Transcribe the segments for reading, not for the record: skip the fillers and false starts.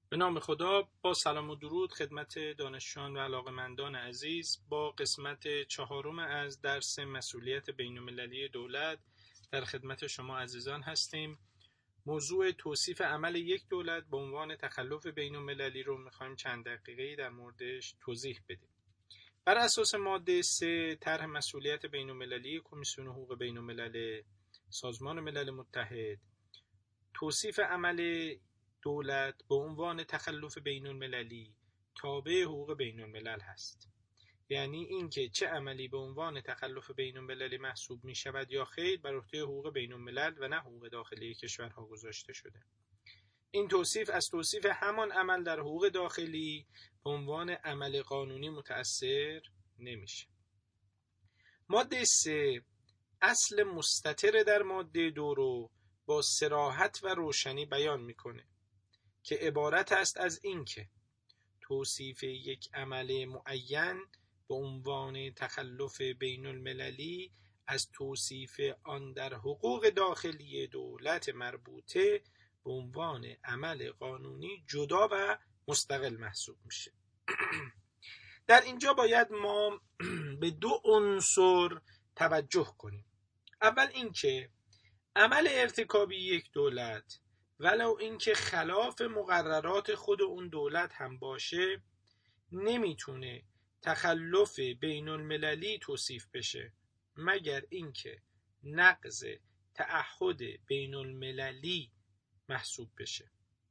به نام خدا. با سلام و درود خدمت دانشجویان و علاقه‌مندان عزیز، با قسمت 4 از درس مسئولیت بین‌المللی دولت در خدمت شما عزیزان هستیم. موضوع توصیف عمل یک دولت به عنوان تخلف بین‌المللی رو می‌خوایم چند دقیقه‌ای در موردش توضیح بدیم. بر اساس ماده 3 طرح مسئولیت بین‌المللی کمیسیون حقوق بین‌الملل سازمان ملل متحد، توصیف عمل دولت به عنوان تخلف بین‌المللی تابع حقوق بین‌الملل هست. یعنی اینکه چه عملی به عنوان تخلف بین‌المللی محسوب می شود یا خیر بر عهده حقوق بین‌الملل و نه حقوق داخلی کشورها گذاشته شده. این توصیف از توصیف همان عمل در حقوق داخلی به عنوان عمل قانونی متأثر نمیشه. ماده 3 اصل مستتر در ماده 2 رو با صراحت و روشنی بیان میکنه که عبارت است از اینکه توصیف یک عمل معین به عنوان تخلف بین المللی از توصیف آن در حقوق داخلی دولت مربوطه به عنوان عمل قانونی جدا و مستقل محسوب میشه. در اینجا باید ما به دو عنصر توجه کنیم. اول اینکه عمل ارتکابی یک دولت ولو اینکه خلاف مقررات خود اون دولت هم باشه نمیتونه تخلف بین المللی توصیف بشه مگر اینکه نقض تعهد بین المللی محسوب بشه.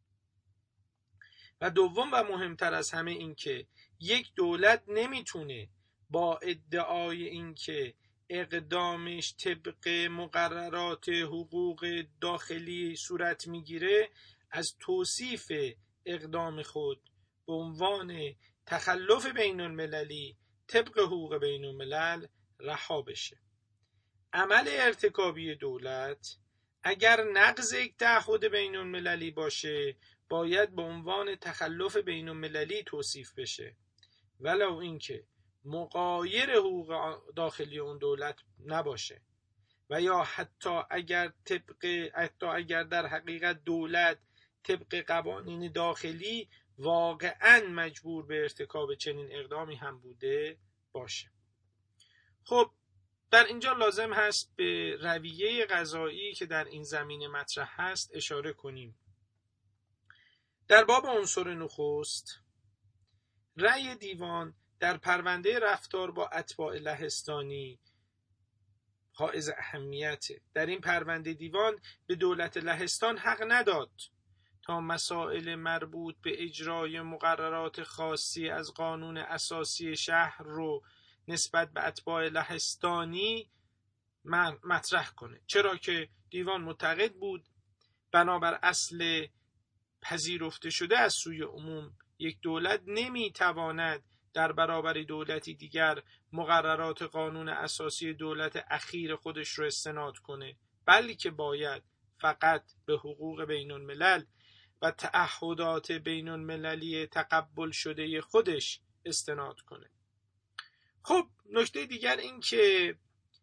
و دوم و مهمتر از همه اینکه یک دولت نمیتونه با ادعای اینکه اقدامش طبق مقررات حقوق داخلی صورت میگیره از توصیف اقدام خود به عنوان تخلف بین المللی طبق حقوق بین الملل رها بشه. عمل ارتکابی دولت اگر نقض یک تعهد بین المللی باشه باید به عنوان تخلف بین المللی توصیف بشه ولو اینکه مغایر حقوق داخلی اون دولت نباشه و یا حتی اگر در حقیقت دولت طبق قوانین داخلی واقعا مجبور به ارتکاب چنین اقدامی هم بوده باشه. خب در اینجا لازم هست به رویه قضایی که در این زمینه مطرح هست اشاره کنیم. در باب عنصر نخست، رأی دیوان در پرونده رفتار با اتباع لهستانی حائز اهمیت. در این پرونده دیوان به دولت لهستان حق نداد تا مسائل مربوط به اجرای مقررات خاصی از قانون اساسی شهر رو نسبت به اتباع لهستانی مطرح کنه، چرا که دیوان معتقد بود بنابر اصل پذیرفته شده از سوی عموم یک دولت نمیتواند در برابر دولتی دیگر مقررات قانون اساسی دولت اخیر خودش رو استناد کنه، بلکه باید فقط به حقوق بین الملل و تعهدات بین المللی تقبل شده خودش استناد کنه. خب نکته دیگر این که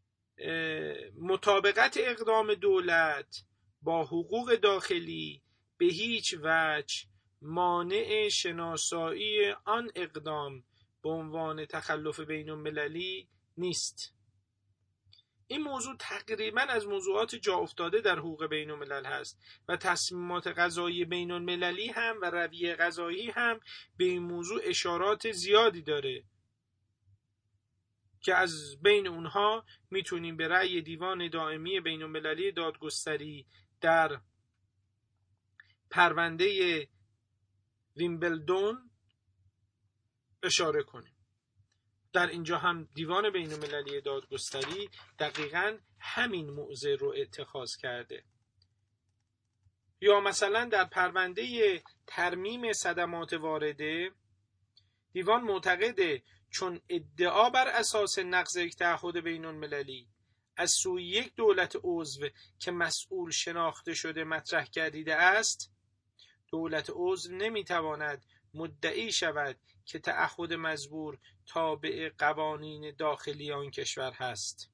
مطابقت اقدام دولت با حقوق داخلی به هیچ وجه مانع شناسایی آن اقدام به عنوان تخلف بین المللی نیست. این موضوع تقریبا از موضوعات جا افتاده در حقوق بین الملل هست و تصمیمات قضایی بین المللی هم و رویه قضایی هم به این موضوع اشارات زیادی داره که از بین اونها میتونیم به رأی دیوان دائمی بین المللی دادگستری در پرونده ویمبلدون اشاره کنیم. در اینجا هم دیوان بین المللی دادگستری دقیقاً همین موضع رو اتخاذ کرده. یا مثلا در پرونده ترمیم صدمات وارده دیوان معتقده چون ادعا بر اساس نقض یک تعهد بین المللی از سوی یک دولت عضو که مسئول شناخته شده مطرح گردیده است، دولت عضو نمیتواند مدعی شود که تعهد مزبور تابع قوانین داخلی آن کشور هست.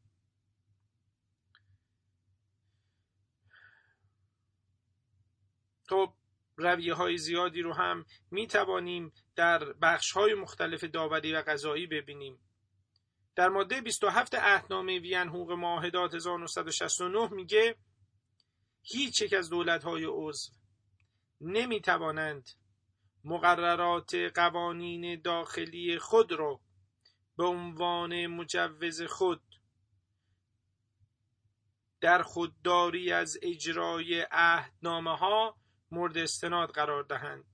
خب رویه‌های زیادی رو هم میتوانیم در بخش‌های مختلف داوری و قضایی ببینیم. در ماده 27 عهدنامه وین حقوق معاهدات 1969 میگه هیچ یک از دولت‌های عضو نمیتوانند مقررات قوانین داخلی خود را به عنوان مجوز خود در خودداری از اجرای عهدنامه‌ها مورد استناد قرار دهند.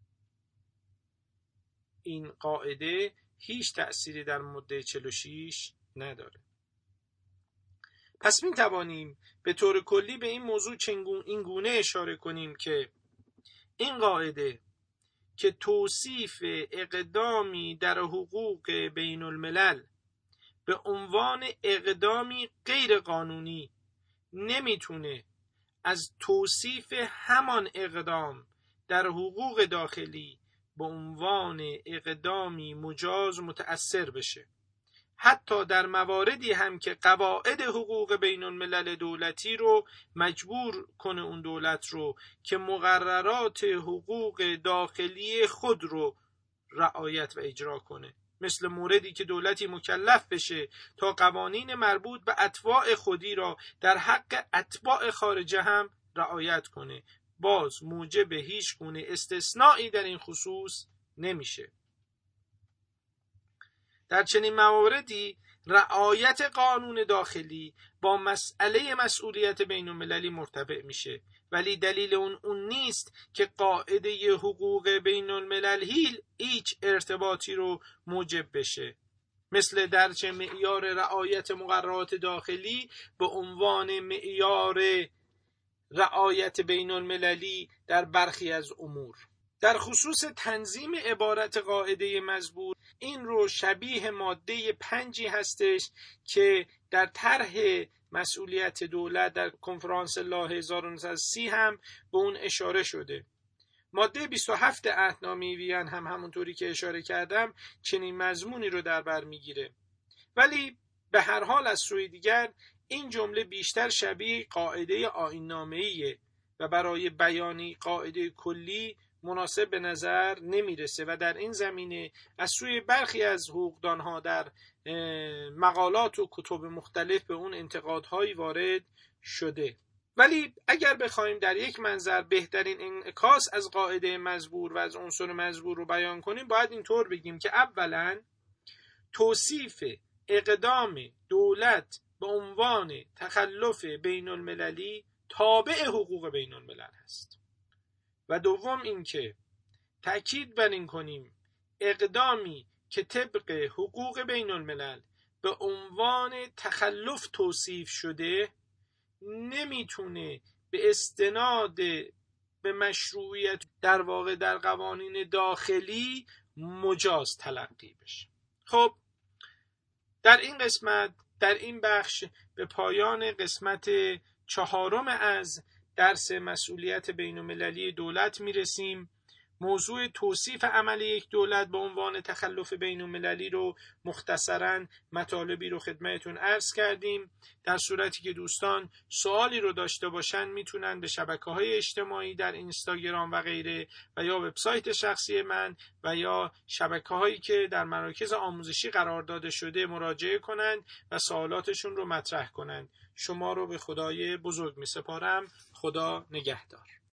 این قاعده هیچ تأثیری در ماده 46 نداره. پس می توانیم به طور کلی به این موضوع این گونه اشاره کنیم که این قاعده که توصیف اقدامی در حقوق بین الملل به عنوان اقدامی غیر قانونی نمیتونه از توصیف همان اقدام در حقوق داخلی به عنوان اقدامی مجاز متأثر بشه، حتی در مواردی هم که قواعد حقوق بین الملل دولتی رو مجبور کنه اون دولت رو که مقررات حقوق داخلی خود رو رعایت و اجرا کنه. مثل موردی که دولتی مکلف بشه تا قوانین مربوط به اتباع خودی را در حق اتباع خارجه هم رعایت کنه، باز موجب هیچ گونه استثنایی در این خصوص نمیشه. در چنین مواردی رعایت قانون داخلی با مسئله مسئولیت بین المللی مرتبط میشه، ولی دلیل اون نیست که قاعده حقوق بین الملل هیچ ارتباطی رو موجب بشه، مثل درجه معیار رعایت مقررات داخلی به عنوان معیار رعایت بین المللی در برخی از امور. در خصوص تنظیم عبارت قاعده مزبور، این رو شبیه ماده 5 هستش که در طرح مسئولیت دولت در کنفرانس لاء 1930 هم به اون اشاره شده. ماده 27 عهدنامه وین هم همونطوری که اشاره کردم چنین مضمونی رو در بر میگیره، ولی به هر حال از سوی دیگر این جمله بیشتر شبیه قاعده آیین‌نامه‌ایه و برای بیانی قاعده کلی مناسب به نظر نمیرسه و در این زمینه از سوی برخی از حقوقدانها در مقالات و کتب مختلف به اون انتقادهایی وارد شده. ولی اگر بخوایم در یک منظر بهترین انعکاس از قاعده مزبور و از عنصر مزبور رو بیان کنیم، باید اینطور بگیم که اولا توصیف اقدام دولت به عنوان تخلف بین المللی تابع حقوق بین الملل است و دوم اینکه تأکید بر این کنیم اقدامی که طبق حقوق بین الملل به عنوان تخلف توصیف شده نمیتونه به استناد به مشروعیت در واقع در قوانین داخلی مجاز تلقی بشه. خب در این قسمت، در این بخش به پایان قسمت 4 از درس مسئولیت بین المللی دولت میرسیم. موضوع توصیف عمل یک دولت به عنوان تخلف بین المللی رو مختصراً مطالبی رو خدمتتون عرض کردیم. در صورتی که دوستان سوالی رو داشته باشن میتونن به شبکه‌های اجتماعی در اینستاگرام و غیره و یا وبسایت شخصی من و یا شبکه‌هایی که در مراکز آموزشی قرار داده شده مراجعه کنند و سوالاتشون رو مطرح کنند. شما رو به خدای بزرگ میسپارم. خدا نگهدار.